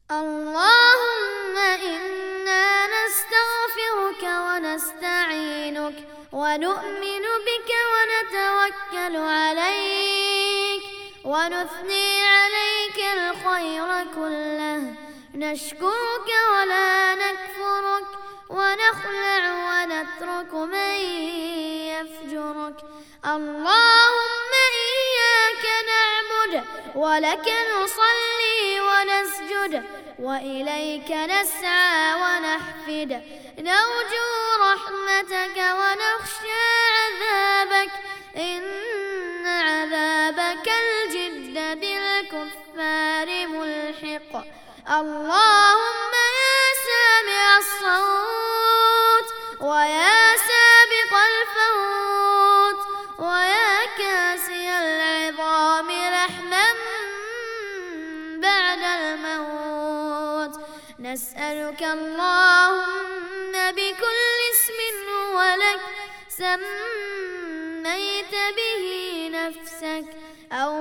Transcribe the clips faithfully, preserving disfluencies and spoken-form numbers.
اللهم إنا نستغفرك ونستعينك ونؤمن بك ونتوكل عليك ونثني عليك الخير كله، نشكرك ولا نكفرك ونخلع ونترك من يفجرك. اللهم إياك نعبد ولك نصلي ونسجد وإليك نسعى ونحفد، نرجو رحمتك ونخشى عذابك، إن عذابك الجد بالكفار ملحق. اللهم يا سامع الصوت ويا سابق الفوت ويا كاسي العظام لحما بعد الموت، نسألك اللهم بكل اسم هو لك سميت به نفسك أو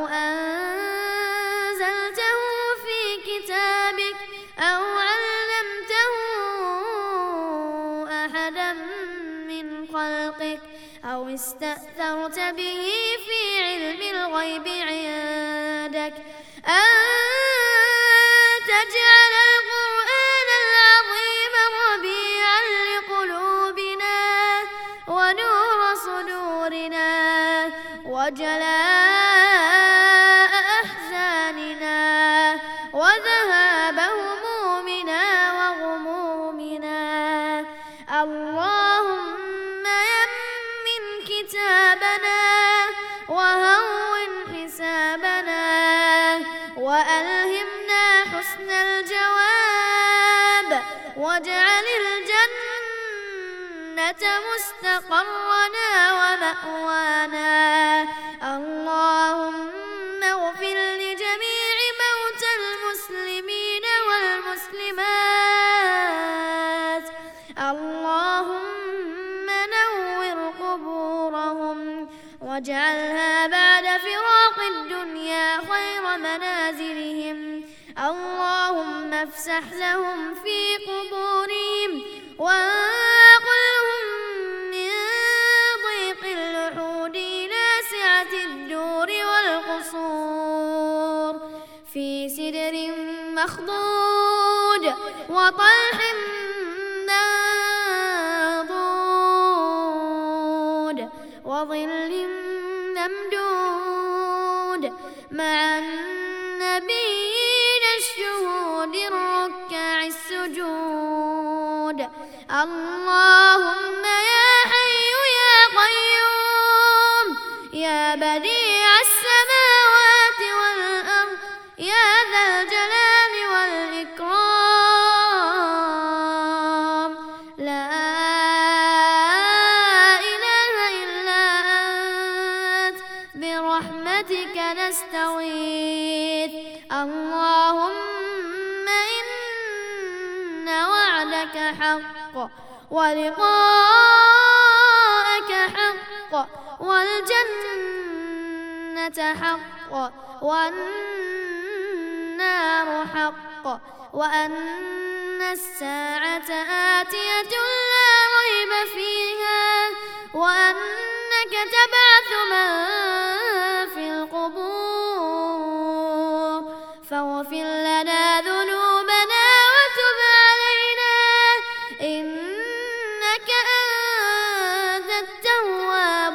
أنزلته في كتابك أو علمته أحدا من خلقك أو استأثرت به في علم الغيب عندك أن تجعل القرآن العظيم ربيعا لقلوبنا ونور صدورنا وجلاء أحزاننا وذهاب همومنا وغمومنا. اللهم يمن كتابنا وهون حسابنا وألهمنا حسن الجواب واجعل الجنة مستقرنا ومأوانا. اللهم اغفر لجميع موتى المسلمين والمسلمات، اللهم نور قبورهم واجعلها بعد فراق الدنيا خير منازلهم. اللهم افسح لهم في قبورهم وانقلهم من ضيق اللحود إلى سعة الدور والقصور، في سدر مخضود وطلح منضود وظل ممدود مع النبيين الشهود الركع السجود. اللهم يا حي يا قيوم يا بديع السماوات والأرض يا ذا الجلال والإكرام، لا إله إلا أنت برحمتك نستغيث. اللهم إن وعدك حق ولقاءك حق والجنة حق والنار حق وأن الساعة آتية لا ريب فيها وأنك تبعث من في القبور، فاغفر لنا ذنوبنا وتب علينا إنك أنت التواب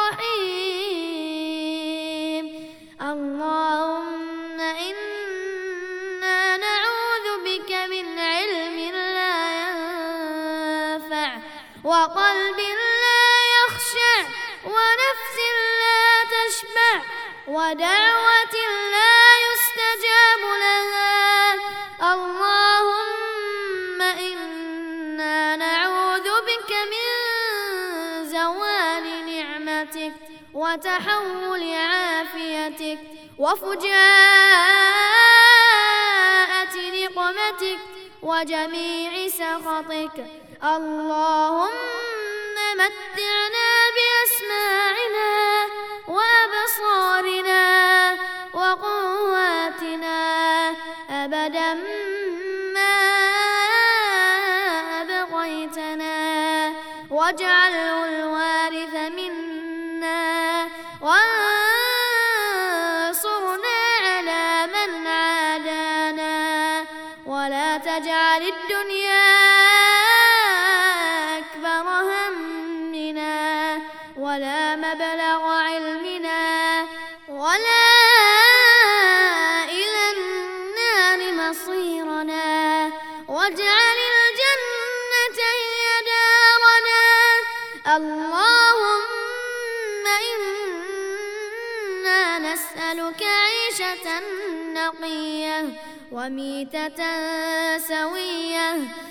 الرحيم. اللهم إنا نعوذ بك من علم لا ينفع وقلب لا يخشع ونفس لا تشبع ودعوة لا يستجاب لها. اللهم إنا نعوذ بك من زوال نعمتك وتحول عافيتك وفجاءة نقمتك وجميع سخطك. اللهم متعنا بأسماعنا وأبصارنا وقواتنا أبدا واجعله الوارث منا وانصرنا على من عادانا ولا تجعل الدنيا أكبر همنا ولا مبلغ علمنا ولا إلى النار مصيرنا واجعل الجنة هي دارنا. اللهم إنا نسألك عيشة نقية وميتة سوية.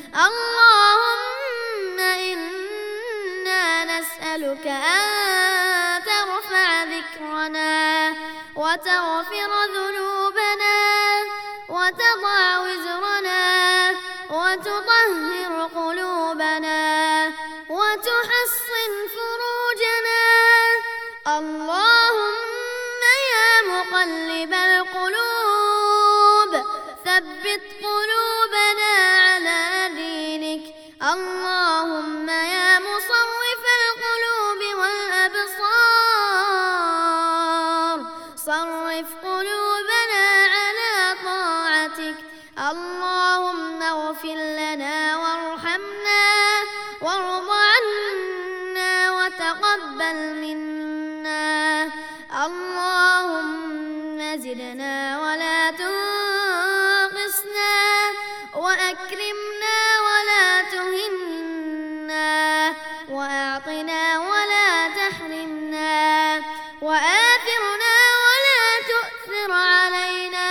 اللهم إنا نسألك أن ترفع ذكرنا وتغفر ذنوبنا وتضع وزرنا وتطهر قلوبنا وتحصن فروجنا. اللهم يا مقلب القلوب ثبت قلوبنا على دينك. اللهم يا مصرف القلوب والأبصار صرف قلوبنا على طاعتك. اللهم اغفر لنا وارحمنا وارض عنا وتقبل منا. اللهم زدنا ولا تنقصنا وأكرمنا ولا تهنا وأعطنا ولا تحرمنا وآثرنا ولا تؤثر علينا.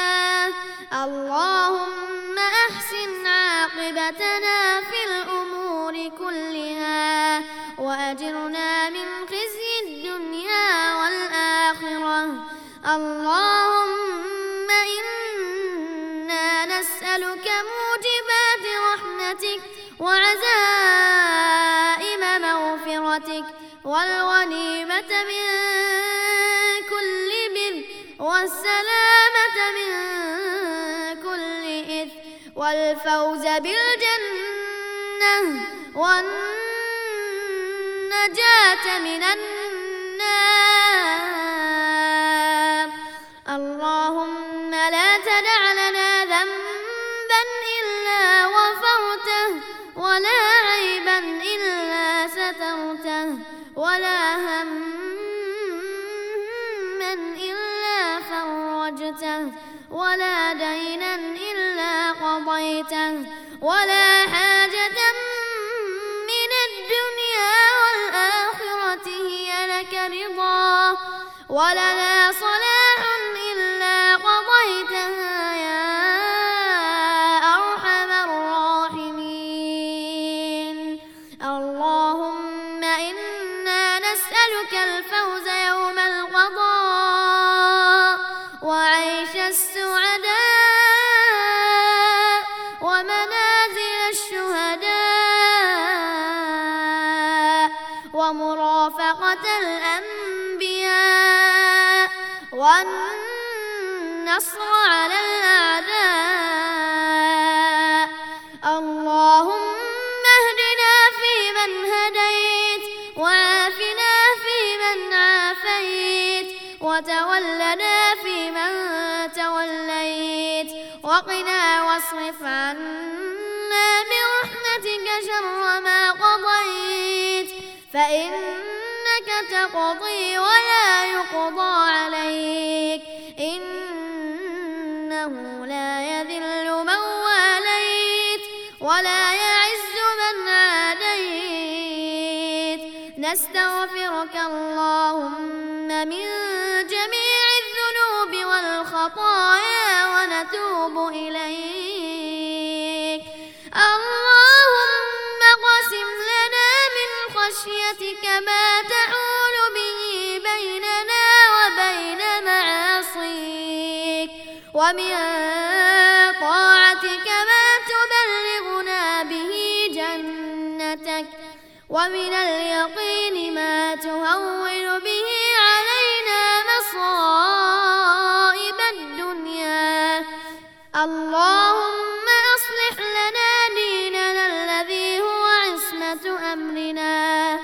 اللهم أحسن عاقبتنا في الأمور كلها وأجرنا من خزي الدنيا والآخرة. اللهم إنا نسألك موجبات رحمتك وعزائم مغفرتك والغنيمة من كل بر والسلامة من كل إثم والفوز بالجنة والنجاة من النار. اللهم لا تدع لنا ذنبا إلا غفرته ولا عيبا إلا سترته ولا هما إلا فرجته ولا دينا إلا قضيته ولا حاجة من الدنيا والآخرة هي لك رضا ولنا صلاح إلا قضيتها يا أرحم الراحمين. اللهم إنا نسألك الفوز يوم القضاء وعيش السعداء ومنازل الشهداء ومرافقة الأنبياء والنصر على الأعداء. اللهم اهدنا فيمن هديت وعافنا فيمن عافيت وتولنا فيمن توليت وقنا واصرف عنا برحمتك شر ما قضيت فإنك تقضي ولا يقضى عليك إنه لا يذل من واليت ولا يعز من عاديت. نستغفرك اللهم من جميع الذنوب والخطايا ونتوب إليك. اللهم اقسم لنا من خشيتك ما تحول به بيننا وبين معاصيك ومن طاعتك ما تبلغنا به جنتك ومن اليقين ما تهون به علينا مصائب الدنيا. اللهم أصلح لنا ديننا الذي هو عصمة أمرنا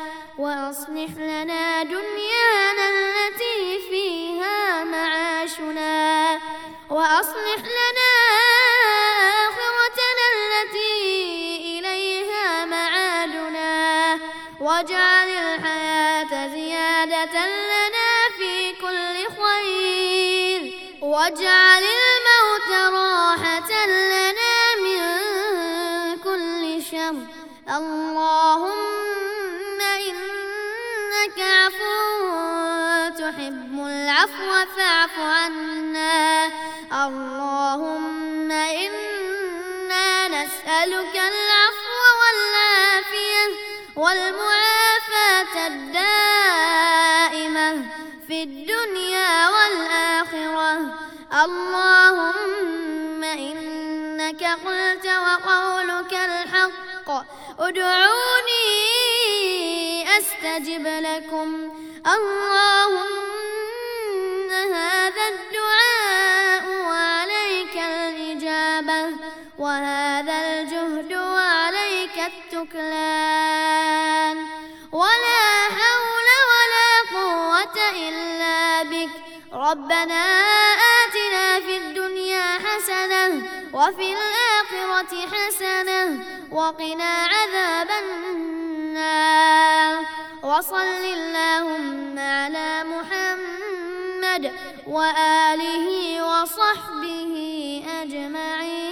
واجعل الحياة زيادة لنا في كل خير واجعل الموت راحة لنا من كل شر اللهم إنك عفو تحب العفو فاعف عنا اللهم إنا نسألك العفو والعافية والمعافاة الدائمة في الدنيا والآخرة اللهم إنك قلت وقولك الحق ادعوني أستجب لكم اللهم هذا الدعاء وعليك الإجابة وهذا الجهد وعليك التكلان ولا حول ولا قوة إلا بك ربنا آتنا في الدنيا حسنة وفي الآخرة حسنة وقنا عذاب النار وصل اللهم على محمد وآله وصحبه أجمعين.